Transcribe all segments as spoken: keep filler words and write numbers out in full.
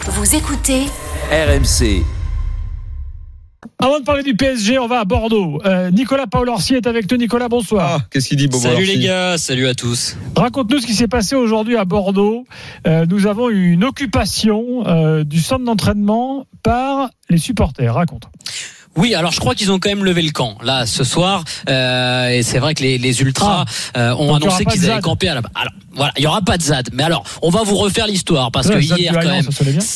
Vous écoutez R M C. Avant de parler du P S G, on va à Bordeaux. Euh, Nicolas Paolorsi est avec nous. Nicolas, bonsoir. Ah, qu'est-ce qu'il dit, Bobo? Salut les gars, salut à tous. Raconte-nous ce qui s'est passé aujourd'hui à Bordeaux. Euh, nous avons eu une occupation euh, du centre d'entraînement par les supporters. Raconte. Oui, alors je crois qu'ils ont quand même levé le camp là ce soir, euh, et c'est vrai que les, les ultras ah, euh, ont annoncé qu'ils allaient camper à la. Alors voilà, il y aura pas de Z A D, mais alors on va vous refaire l'histoire parce ouais, que hier quand même.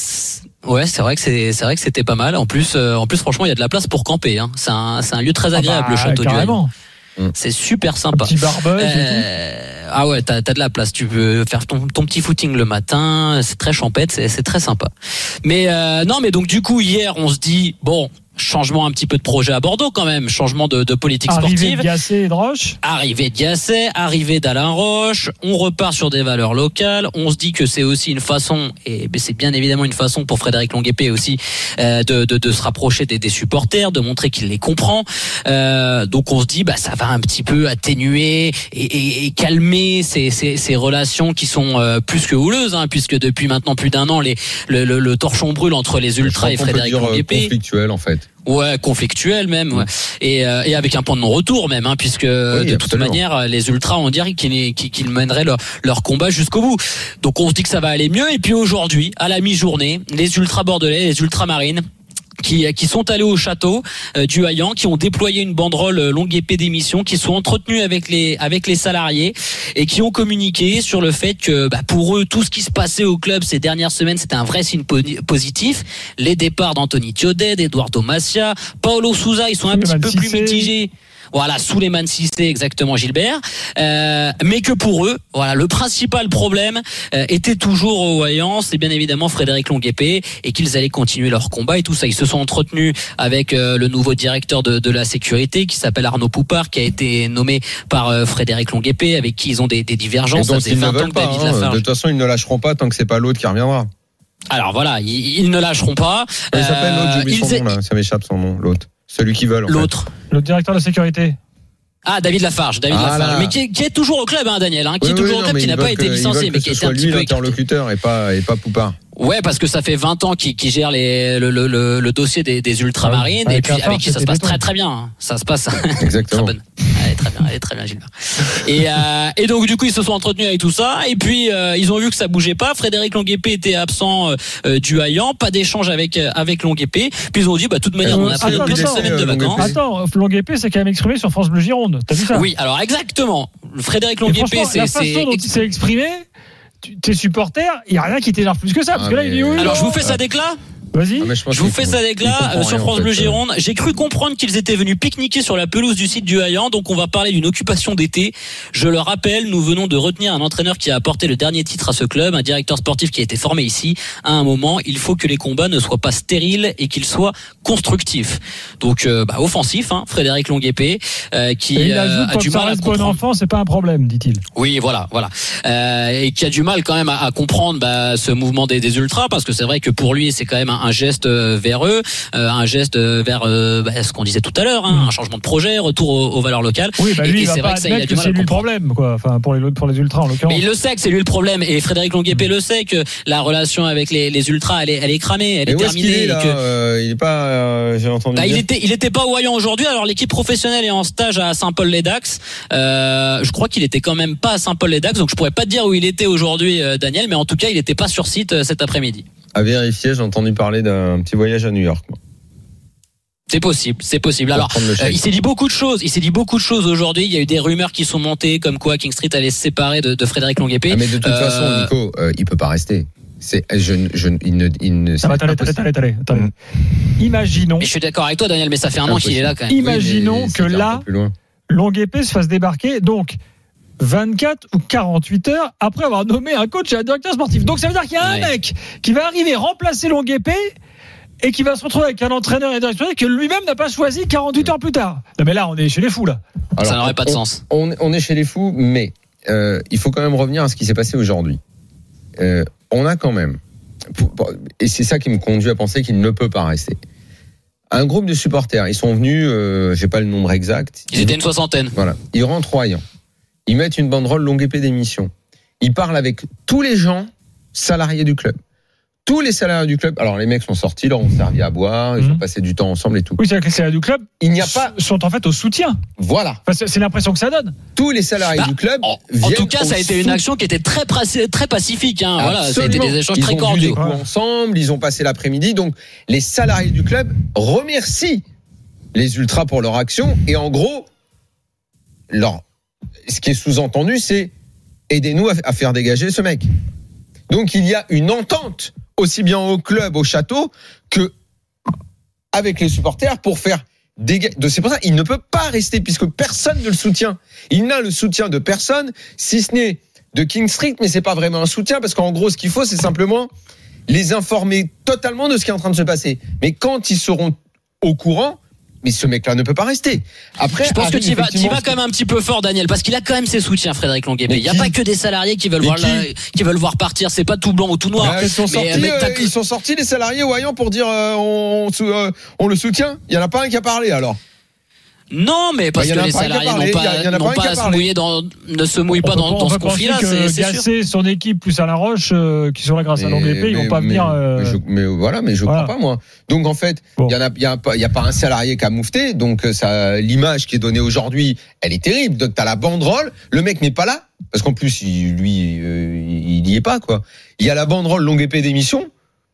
Ouais, c'est vrai que c'est c'est vrai que c'était pas mal. En plus, euh, en plus franchement, il y a de la place pour camper. Hein. C'est un c'est un lieu très agréable, ah bah, le château du Haillon. C'est super sympa. Un petit barbecue. Euh, ah ouais, t'as, t'as de la place. Tu peux faire ton, ton petit footing le matin. C'est très champêtre, c'est, c'est très sympa. Mais euh, non, mais donc du coup hier, on se dit bon. Changement un petit peu de projet à Bordeaux quand même, changement de, de politique arrivée sportive. Arrivée de Gasset et de Roche. Arrivée de Gasset, arrivée d'Alain Roche. On repart sur des valeurs locales. On se dit que c'est aussi une façon, et c'est bien évidemment une façon pour Frédéric Longuepé aussi euh, de, de, de se rapprocher des, des supporters, de montrer qu'il les comprend. Euh, donc on se dit bah ça va un petit peu atténuer et, et, et calmer ces, ces, ces relations qui sont euh, plus que houleuses, hein, puisque depuis maintenant plus d'un an les, le, le, le torchon brûle entre les ultras et Frédéric Longuepé. Conflictuel en fait. Ouais, conflictuel même, ouais. et, euh, et avec un point de non-retour même, hein, puisque oui, de toute absolument. manière, les ultras, on dirait qu'ils, qu'ils mèneraient leur, leur combat jusqu'au bout. Donc on se dit que ça va aller mieux. Et puis aujourd'hui, à la mi-journée, les ultras bordelais, les ultramarines, qui qui sont allés au château euh, du Haillon, qui ont déployé une banderole euh, longue épée d'émission, qui sont entretenus avec les avec les salariés et qui ont communiqué sur le fait que bah, pour eux tout ce qui se passait au club ces dernières semaines c'était un vrai signe po- positif. Les départs d'Anthony Thiodet, d'Eduardo Massia, Paulo Sousa, ils sont un petit peu plus mitigés. Voilà, Souleymane Cissé, exactement, Gilbert. Euh, mais que pour eux, voilà, le principal problème euh, était toujours au Haillon, c'est bien évidemment Frédéric Longuepé, et qu'ils allaient continuer leur combat et tout ça. Ils se sont entretenus avec euh, le nouveau directeur de, de la sécurité qui s'appelle Arnaud Poupard, qui a été nommé par euh, Frédéric Longuepé, avec qui ils ont des, des divergences. Ça faisait vingt ans que David Lafarge. De toute façon, ils ne lâcheront pas tant que c'est pas l'autre qui reviendra. Alors voilà, ils, ils ne lâcheront pas. Il s'appelle l'autre, j'ai oublié son nom là, ça m'échappe son nom, l'autre. Celui qui veulent. L'autre. Fait. Le directeur de la sécurité. Ah, David Lafarge, David ah Lafarge, mais qui est, qui est toujours au club, hein, Daniel, hein, qui oui, est toujours oui, au club, non, qui n'a pas été licencié, mais qui est un petit peu l'interlocuteur et pas et pas Poupard. Ouais, parce que ça fait vingt ans qu'il, qu'il gère les, le, le, le, le dossier des, des ultramarines, ouais, et puis avec, avec qui ça se passe très très bien. Hein. Ça se passe. Exactement. Très bonne. Elle est très bien, elle est très bien, Gilbert. Et, euh, et donc du coup ils se sont entretenus avec tout ça, et puis euh, ils ont vu que ça bougeait pas. Frédéric Longuepé était absent euh, du Haillon, pas d'échange avec avec Longuepé. Puis ils ont dit bah de toute manière euh, on a pris une semaine de vacances. Attends, Longuepé s'est quand même exprimé sur France Bleu Gironde. T'as vu ça? Oui, alors exactement. Frédéric Longuepé, c'est la façon c'est dont il s'est exprimé. Tes supporters, il n'y a rien qui t'énerve plus que ça, parce ah que là, il est où? Alors, je vous fais ça déclat. Vas-y. Ah, je, je vous fais ça déclat euh, sur France Bleu Gironde. J'ai cru comprendre qu'ils étaient venus pique-niquer sur la pelouse du site du Haillon, donc on va parler d'une occupation d'été. Je le rappelle, nous venons de retenir un entraîneur qui a apporté le dernier titre à ce club, un directeur sportif qui a été formé ici. À un moment, il faut que les combats ne soient pas stériles et qu'ils soient constructifs. Donc, euh, bah, offensif, hein, Frédéric Longuepé, euh, qui et il euh, a du mal à comprendre. Bon enfant, c'est pas un problème, dit-il. Oui, voilà, voilà, euh, et qui a du mal quand même à, à comprendre bah, ce mouvement des, des ultras, parce que c'est vrai que pour lui, c'est quand même un, un geste vers eux, euh, un geste vers euh, bah, ce qu'on disait tout à l'heure, hein, mmh. un changement de projet, retour aux, aux valeurs locales. Oui, bah lui, et, il et c'est va vrai pas que ça, il a du que mal c'est à lui le problème, quoi. Enfin, pour les pour les ultras en l'occurrence. Mais il le sait que c'est lui le problème, et Frédéric Longuepé mmh. le sait que la relation avec les, les ultras, elle est, elle est cramée, elle mais est où terminée. Est-ce qu'il est, là et que... euh, il est pas, euh, j'ai entendu. Bah, dire. il était, il était pas au Haillon aujourd'hui. Alors l'équipe professionnelle est en stage à Saint-Paul-les-Dax. Euh, je crois qu'il était quand même pas à Saint-Paul-les-Dax, donc je pourrais pas te dire où il était aujourd'hui, euh, Daniel, mais en tout cas, il était pas sur site euh, cet après-midi. À vérifier, j'ai entendu parler d'un petit voyage à New York. Moi. C'est possible, c'est possible. Alors, euh, il s'est dit beaucoup de choses. Il s'est dit beaucoup de choses aujourd'hui. Il y a eu des rumeurs qui sont montées, comme quoi King Street allait se séparer de, de Frédéric Longuepé. Ah, mais de toute euh... façon, Nico, euh, il peut pas rester. C'est, je, je, il ne, il ne. Ça va, attendez, attendez, attendez, attendez. Mmh. Imaginons. Mais je suis d'accord avec toi, Daniel, mais ça fait un an qu'il est là quand même. Imaginons oui, que là, Longuepé se fasse débarquer. Donc. vingt-quatre ou quarante-huit heures après avoir nommé un coach et un directeur sportif. Donc ça veut dire qu'il y a un ouais. mec qui va arriver remplacer Longuepé et qui va se retrouver avec un entraîneur et un directeur que lui-même n'a pas choisi quarante-huit heures plus tard. Non mais là on est chez les fous là. Alors, ça n'aurait pas de on, sens. On, on est chez les fous, mais euh, il faut quand même revenir à ce qui s'est passé aujourd'hui. Euh, on a quand même, pour, pour, et c'est ça qui me conduit à penser qu'il ne peut pas rester. Un groupe de supporters, ils sont venus, euh, j'ai pas le nombre exact. Ils étaient une soixantaine. Voilà, ils rentrent au Haillon. Ils mettent une banderole longue épée d'émission. Ils parlent avec tous les gens salariés du club. tous les salariés du club, alors les mecs sont sortis, leur ont servi à boire, ils mmh. ont passé du temps ensemble et tout. Oui, c'est-à-dire que les salariés du club, il n'y a pas sont en fait au soutien. Voilà. Enfin, c'est l'impression que ça donne. Tous les salariés bah, du club. En, en tout cas, ça a été sou... une action qui était très très pacifique. Hein. Voilà, ça a été des échanges ils très ont cordiaux. Bu des coups ensemble, ils ont passé l'après-midi. Donc, les salariés du club remercient les ultras pour leur action et en gros, leur, ce qui est sous-entendu, c'est aidez-nous à, à faire dégager ce mec. Donc, il y a une entente aussi bien au club, au château, que avec les supporters pour faire dégager. C'est pour ça qu'il ne peut pas rester puisque personne ne le soutient. Il n'a le soutien de personne, si ce n'est de King Street, mais c'est pas vraiment un soutien parce qu'en gros, ce qu'il faut, c'est simplement les informer totalement de ce qui est en train de se passer. Mais quand ils seront au courant, mais ce mec-là ne peut pas rester. Après, je pense que tu vas, tu vas quand même un petit peu fort, Daniel, parce qu'il a quand même ses soutiens, Frédéric Longuepé. Il n'y a pas que des salariés qui veulent voir, la, qui veulent voir partir. C'est pas tout blanc ou tout noir. Bah, ils sont sortis, mais, euh, ils sont sortis les salariés voyant pour dire euh, on, on, euh, on le soutient. Il y en a pas un qui a parlé alors. Non, mais parce bah, que les salariés n'ont pas, n'ont pas à se mouiller dans, ne se mouillent pas dans, dans ce conflit-là. C'est, c'est Gassé, son équipe plus Alain Roche, euh, qui sont là grâce mais, à Longuepé, ils vont pas mais, venir. Euh... Mais, je, mais voilà, mais je voilà. crois pas moi. Donc en fait, il bon. y en a, il y a, il y a pas un salarié qui a moufté. Donc ça, l'image qui est donnée aujourd'hui, elle est terrible. Donc t'as la banderole, le mec n'est pas là parce qu'en plus, il, lui, euh, il y est pas quoi. Il y a la banderole Longuepé d'émission.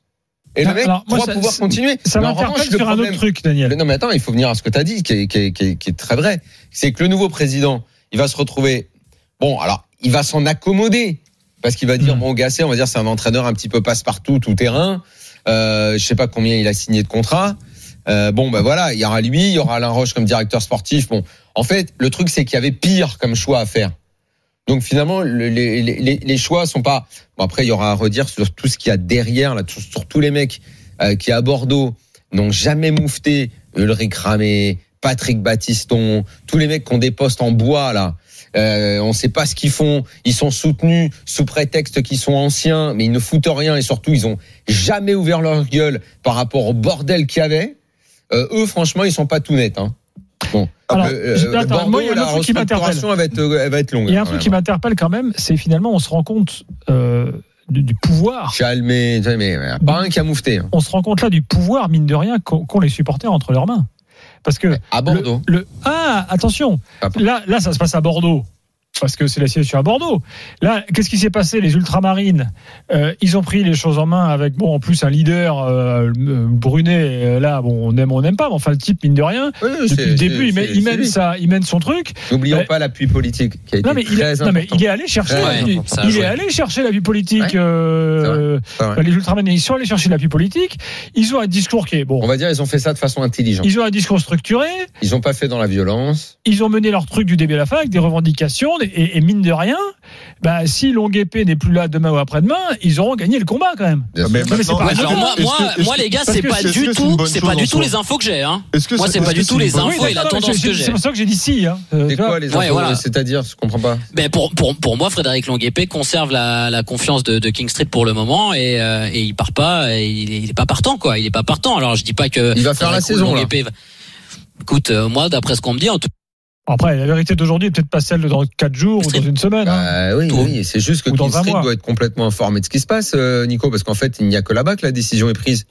Et le mec alors, moi, croit ça, pouvoir continuer. Ça m'interpelle sur un autre truc, Daniel. Mais non, mais attends, il faut venir à ce que tu as dit, qui est, qui, est, qui, est, qui est très vrai. C'est que le nouveau président, il va se retrouver. Bon, alors, il va s'en accommoder. Parce qu'il va dire, mmh. bon, Gassé, on va dire, c'est un entraîneur un petit peu passe-partout, tout terrain. Euh, je sais pas combien il a signé de contrat. Euh, bon, ben voilà, il y aura lui, il y aura Alain Roche comme directeur sportif. Bon, en fait, le truc, c'est qu'il y avait pire comme choix à faire. Donc finalement, le, les, les, les choix sont pas. Bon, après, il y aura à redire sur tout ce qu'il y a derrière, là, sur tous les mecs euh, qui à Bordeaux n'ont jamais moufté. Ulrich Ramé, Patrick Battiston, tous les mecs qui ont des postes en bois là. Euh, on ne sait pas ce qu'ils font. Ils sont soutenus sous prétexte qu'ils sont anciens, mais ils ne foutent rien et surtout ils ont jamais ouvert leur gueule par rapport au bordel qu'il y avait. Euh, eux, franchement, ils sont pas tout nets. Hein. Bon. Alors, euh, attends, Bordeaux, moi, il y a un truc qui m'interpelle. Va être, elle va être longue. Il y a un truc qui m'interpelle quand même, c'est finalement, on se rend compte euh, du, du pouvoir. Calmé, mais, mais pas un qui a moufté. Hein. On se rend compte là du pouvoir, mine de rien, qu'ont, qu'ont les supporters entre leurs mains. Parce que à Bordeaux. Le, le, ah, attention. Là, là, ça se passe à Bordeaux. Parce que c'est la situation à Bordeaux. Là, qu'est-ce qui s'est passé? Les ultramarines, euh, ils ont pris les choses en main avec, bon, en plus un leader, euh, Brunet. Là, bon, on aime, on n'aime pas, mais enfin le type mine de rien. Oui, depuis le début, il, il mène ça, il mène son truc. N'oublions euh, pas l'appui politique qui a été non, mais très il est, important. Non, mais il est allé chercher, ouais, il, il est allé chercher l'appui politique. Ouais, euh, c'est vrai, c'est vrai. Les ultramarines, ils sont allés chercher l'appui politique. Ils ont un discours qui est bon. On va dire, ils ont fait ça de façon intelligente. Ils ont un discours structuré. Ils n'ont pas fait dans la violence. Ils ont mené leur truc du début à la fin avec des revendications. Et, et mine de rien, bah, si Longuepé n'est plus là demain ou après-demain, ils auront gagné le combat quand même. Mais mais c'est pas alors moi, moi, que, moi les gars, c'est pas du tout, c'est pas du tout les infos que j'ai. Hein. Moi, c'est pas du tout les infos et la tendance que j'ai. C'est pour ça que j'ai dit si. Hein. C'est quoi les infos? Ouais, voilà. C'est-à-dire, je comprends pas. Ben pour pour pour moi, Frédéric Longuepé conserve la la confiance de, de King Street pour le moment et euh, et il part pas, et il, est, il est pas partant quoi. Il est pas partant. Alors je dis pas que il va faire la saison. Longuepé, écoute, euh, moi d'après ce qu'on me dit, en tout après, la vérité d'aujourd'hui est peut-être pas celle de dans quatre jours ou dans une semaine. Hein. Bah, oui, oui, c'est juste que King Street doit être complètement informé de ce qui se passe, Nico, parce qu'en fait, il n'y a que là-bas que la décision est prise.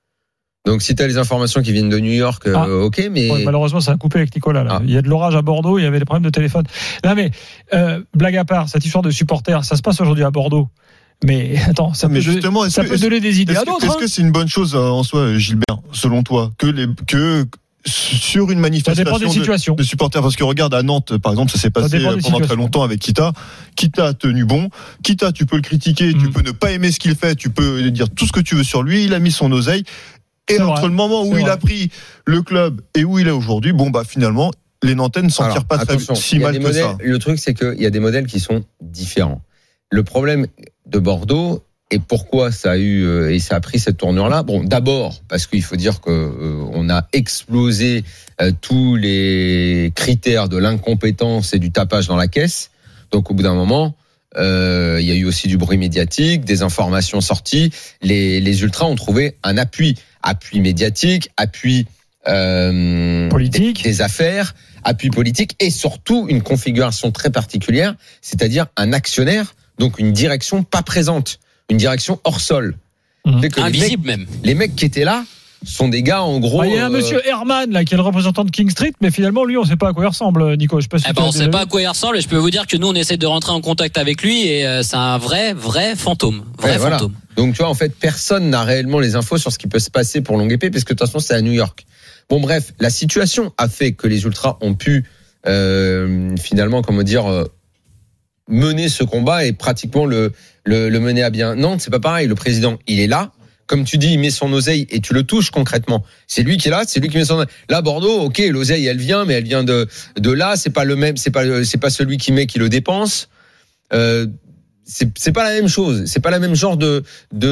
Donc, si tu as les informations qui viennent de New York, ah. euh, ok, mais... Ouais, malheureusement, ça a coupé avec Nicolas. Là. Ah. Il y a de l'orage à Bordeaux, il y avait des problèmes de téléphone. Non, mais, euh, blague à part, cette histoire de supporters, ça se passe aujourd'hui à Bordeaux. Mais attends, ça, mais peut, justement, ça que, peut donner des idées à d'autres. Est-ce hein que c'est une bonne chose en soi, Gilbert, selon toi, que les... que sur une manifestation de, de supporters, parce que regarde à Nantes par exemple, ça s'est passé ça pendant très longtemps avec Kita. Kita a tenu bon. Kita, tu peux le critiquer, mmh. tu peux ne pas aimer ce qu'il fait, tu peux dire tout ce que tu veux sur lui. Il a mis son oseille et c'est entre vrai. le moment où c'est il vrai. a pris le club et où il est aujourd'hui, bon bah finalement les Nantais ne s'en tirent pas très, si mal que modèles, ça. Le truc c'est qu'il y a des modèles qui sont différents. Le problème de Bordeaux. Et pourquoi ça a eu euh, et ça a pris cette tournure-là? Bon, d'abord parce qu'il faut dire que euh, on a explosé euh, tous les critères de l'incompétence et du tapage dans la caisse. Donc au bout d'un moment, euh, il y a eu aussi du bruit médiatique, des informations sorties. Les, les ultras ont trouvé un appui, appui médiatique, appui euh, politique, des, des affaires, appui politique et surtout une configuration très particulière, c'est-à-dire un actionnaire, donc une direction pas présente. Une direction hors sol. Mmh. Invisible même. Les mecs qui étaient là sont des gars en gros. Il bah, y a un euh... monsieur Herman là qui est le représentant de King Street, mais finalement lui on sait pas à quoi il ressemble, Nico. Je sais pas si eh ben, on sait pas à quoi il ressemble et je peux vous dire que nous on essaie de rentrer en contact avec lui et euh, c'est un vrai vrai fantôme, vrai ouais, fantôme. Voilà. Donc tu vois en fait personne n'a réellement les infos sur ce qui peut se passer pour Longuepée parce que de toute façon c'est à New York. Bon bref, la situation a fait que les Ultras ont pu euh, finalement comment dire euh, mener ce combat et pratiquement le, le le mener à bien. Nantes c'est pas pareil, le président il est là. Comme tu dis, il met son oseille et tu le touches concrètement. C'est lui qui est là, c'est lui qui met son oseille. Là, Bordeaux, ok, l'oseille, elle vient, mais elle vient de de là. C'est pas le même, c'est pas c'est pas celui qui met qui le dépense. Euh, c'est c'est pas la même chose. C'est pas la même genre de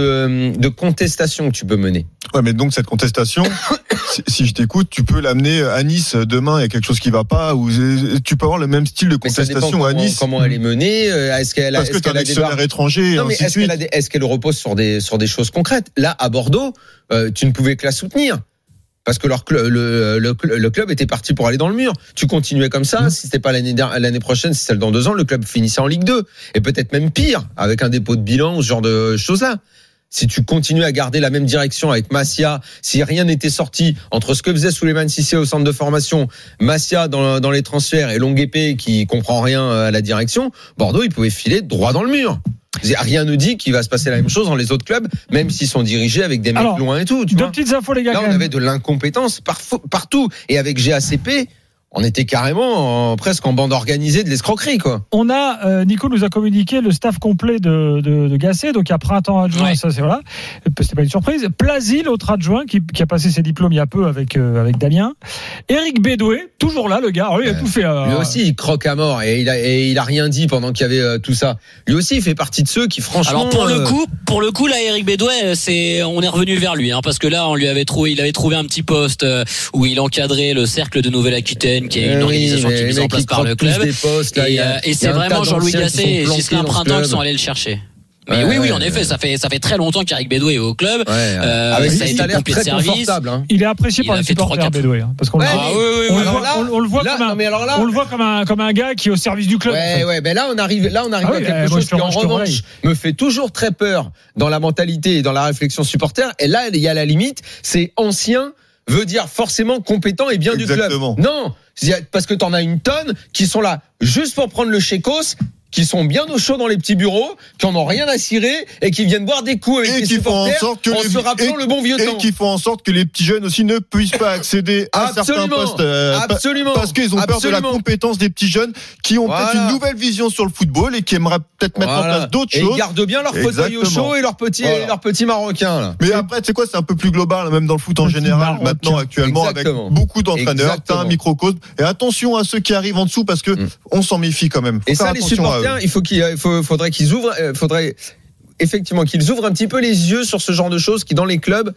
de de contestation que tu peux mener. Ouais, mais donc cette contestation, si, si je t'écoute, tu peux l'amener à Nice demain. Il y a quelque chose qui va pas, ou tu peux avoir le même style de contestation à Nice. Comment elle est menée Est-ce qu'elle a, parce que est-ce tu as un actionnaire étranger. Non, mais est-ce qu'elle a des, est-ce qu'elle repose sur des sur des choses concrètes? Là, à Bordeaux, euh, tu ne pouvais que la soutenir. Parce que leur club, le, le, le club était parti pour aller dans le mur. Tu continuais comme ça. Mmh. Si c'était pas l'année l'année prochaine, si c'était dans deux ans, le club finissait en Ligue deux. Et peut-être même pire, avec un dépôt de bilan ou ce genre de choses-là. Si tu continues à garder la même direction avec Massia, si rien n'était sorti entre ce que faisait Souleymane Cissé au centre de formation, Massia dans, dans les transferts et Longuepée qui comprend rien à la direction, Bordeaux, il pouvait filer droit dans le mur. Rien ne dit qu'il va se passer la même chose dans les autres clubs, même s'ils sont dirigés avec des mecs Alors, loin et tout. Tu deux vois petites infos, les gars. Là, on avait de l'incompétence partout. Et avec G A C P, on était carrément en, presque en bande organisée de l'escroquerie, quoi. On a, euh, Nico nous a communiqué le staff complet de, de, de Gasset, donc il y a Printemps adjoint, ouais. ça c'est voilà. C'était pas une surprise. Plazy, l'autre adjoint, qui, qui a passé ses diplômes il y a peu avec, euh, avec Damien. Éric Bédoué, toujours là, le gars. Lui, il a euh, tout fait. Euh, lui aussi, il croque à mort et il a, et il a rien dit pendant qu'il y avait euh, tout ça. Lui aussi, il fait partie de ceux qui, franchement. Alors pour euh... le coup, pour le coup, là, Éric Bédoué, c'est, on est revenu vers lui, hein, parce que là, on lui avait trouvé, il avait trouvé un petit poste euh, où il encadrait le cercle de Nouvelle-Aquitaine, qui est une organisation qui est mise en place par le club. Postes, là, et, a, et c'est vraiment Jean-Louis Gasset et Ghislain Printemps qui sont allés le chercher. Mais ouais, oui, oui, en ouais, effet, ouais. ça fait ça fait très longtemps qu'Éric Bédoué est au club. Ouais, ouais. Euh, Avec ça a été pompier de service. Hein. Il est apprécié il par les supporters Bédoué, hein, parce qu'on ouais, le, ah, oui, oui, on, oui, le voit, là, on, on le voit là, comme un, non, là, on le voit comme un comme un gars qui est au service du club. Ouais, en fait. ouais, ben là on arrive là on arrive ah, à quelque oui, chose qui en revanche me fait toujours très peur dans la mentalité et dans la réflexion supporter. Et là, il y a la limite, c'est ancien veut dire forcément compétent et bien Exactement. du club. Non, parce que t'en as une tonne qui sont là juste pour prendre le chécos, qui sont bien au chaud dans les petits bureaux, qui en ont rien à cirer et qui viennent boire des coups avec et les supporters en, sorte que en les, se rappelant et, le bon vieux et temps. Et qui font en sorte que les petits jeunes aussi ne puissent pas accéder à absolument, certains postes. Euh, absolument. Parce qu'ils ont absolument. peur de la compétence des petits jeunes qui ont voilà. peut-être une nouvelle vision sur le football et qui aimeraient peut-être mettre voilà. en place d'autres et choses. Et ils gardent bien leur fauteuil au chaud et leurs petits, voilà. leurs petits marocains, là. Mais après, tu sais quoi, c'est un peu plus global, même dans le foot en général, maintenant, actuellement, Exactement. avec beaucoup d'entraîneurs. T'as un microcosme. Et attention à ceux qui arrivent en dessous parce que on s'en méfie quand même. Et ça, les supporters, il faut qu'ils Il faudrait qu'ils ouvrent, faudrait effectivement qu'ils ouvrent un petit peu les yeux sur ce genre de choses qui dans les clubs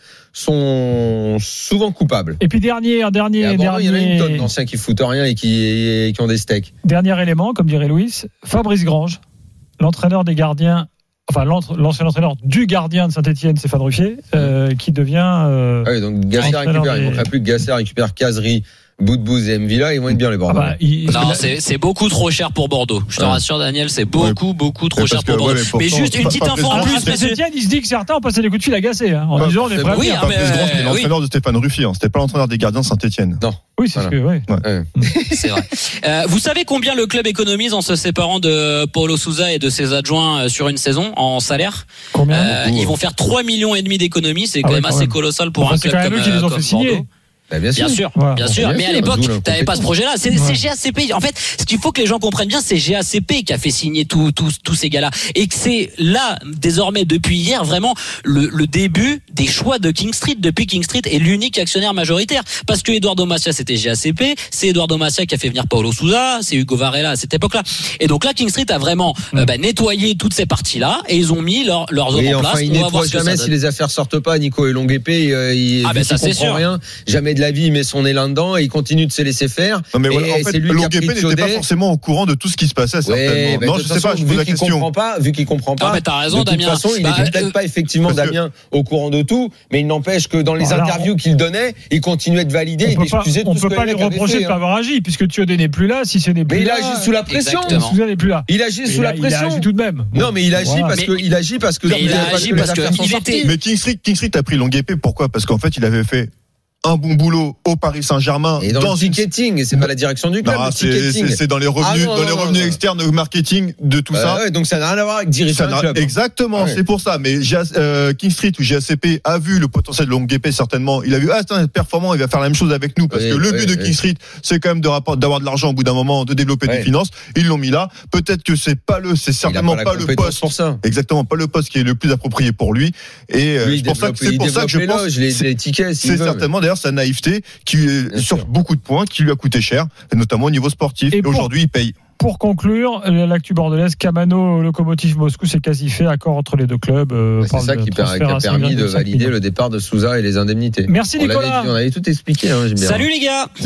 sont souvent coupables. Et puis dernier, dernier, et dernier. Il y en a une tonne d'anciens qui foutent rien et qui, et qui ont des steaks. Dernier élément, comme dirait Louis, Fabrice Grange, l'entraîneur des gardiens. Enfin, l'ancien entraîneur du gardien de Saint-Etienne, Stéphane Ruffier, euh, qui devient. Euh, ah oui, donc Gasset récupère. Des... Il ne manquera plus que Gasset récupère Cazerie, Boudbouz et Mvila, ils vont être bien les Bordeaux. Ah bah, il... Non, c'est, c'est beaucoup trop cher pour Bordeaux. Je te ah. rassure, Daniel, c'est beaucoup, ouais. beaucoup trop cher pour Bordeaux. Ouais, mais, mais juste une petite pas, info en plus. Saint-Etienne, il se dit que certains ont passé des coups de fil à Gasset, hein, en ah, disant on est prêts. Oui, ah, mais euh, c'est l'entraîneur de Stéphane Ruffier, c'était pas l'entraîneur des gardiens de Saint-Etienne. Non. Oui, c'est voilà. ce que, ouais. ouais. C'est vrai. Euh, vous savez combien le club économise en se séparant de Paulo Sousa et de ses adjoints sur une saison en salaire? Combien euh, Ils vont faire trois millions et demi d'économies. C'est quand même assez colossal pour un club comme Bordeaux. Bah bien sûr, bien sûr, ouais, bien sûr. Bien mais sûr, à l'époque, t'avais pas ce projet-là. C'est, ouais. c'est G A C P. En fait, ce qu'il faut que les gens comprennent bien, c'est G A C P qui a fait signer tous tous tous ces gars-là, et que c'est là désormais depuis hier vraiment le, le début des choix de King Street. Depuis King Street est l'unique actionnaire majoritaire, parce que Eduardo Massia c'était G A C P, c'est Eduardo Massia qui a fait venir Paulo Sousa, c'est Hugo Varela à cette époque-là. Et donc là, King Street a vraiment mmh. euh, bah, nettoyé toutes ces parties-là et ils ont mis leur, leurs hommes en place. Enfin, ils nettoient jamais si les affaires sortent pas. Nico et Longuepée, euh, il ah ben ça c'est sûr. Rien, jamais de la vie, il met son élan dedans et il continue de se laisser faire. Non mais et voilà, en fait, Longuepé n'était pas forcément au courant de tout ce qui se passait, certainement. Ouais, bah, non, je sais pas, je pose la question. Comprend pas, vu qu'il comprend pas. Non, mais t'as raison, de toute Damien. façon, il bah, n'était peut-être euh, pas effectivement Damien au courant de tout, mais il n'empêche que dans les Alors, interviews qu'il donnait, il continuait de valider et d'excuser tout on ce peut que pas le lui mec avait reprocher fait, de pas hein. avoir agi, puisque Thiodé n'est plus là. Si ce n'est plus Mais il là, agit sous la pression. Exactement. Sousa n'est plus là. Il agit sous la Il a pression. agi tout de même. Non, mais il agit Voilà. parce que il agit parce que Mais il a agi parce que il était. Mais King Street, King Street a pris Longuepé. Pourquoi? Parce qu'en fait, il avait fait un bon boulot au Paris Saint-Germain et dans, dans le ticketing, et c'est pas la direction du club. Non, le c'est, ticketing. c'est, c'est dans les revenus, ah, non, dans les non, revenus non, externes, au marketing de tout euh, ça. Ouais, donc ça n'a rien à voir avec diriger un club. Exactement, ah, ouais. c'est pour ça. Mais euh, King Street ou G A C P a vu le potentiel de Longuepé certainement. Il a vu ah c'est un performant, il va faire la même chose avec nous parce oui, que le oui, but de oui. King Street c'est quand même de rapport, d'avoir de l'argent au bout d'un moment, de développer ouais. des finances. Ils l'ont mis là. Peut-être que c'est pas le, c'est certainement pas, pas le poste pour ça. Exactement, pas le poste qui est le plus approprié pour lui. Et lui, c'est pour ça que c'est pour ça que je pense loges, les, les tickets. C'est certainement d'ailleurs sa naïveté qui sur beaucoup de points qui lui a coûté cher, notamment au niveau sportif. Et, et pour, aujourd'hui, il paye. Pour conclure, l'actu bordelaise, Kamano, Lokomotiv Moscou, c'est quasi fait, accord entre les deux clubs. Euh, c'est ça qui, per, qui a permis de valider le départ de Sousa et les indemnités. Merci Nicolas. On avait, on avait tout expliqué. Hein, Salut les gars.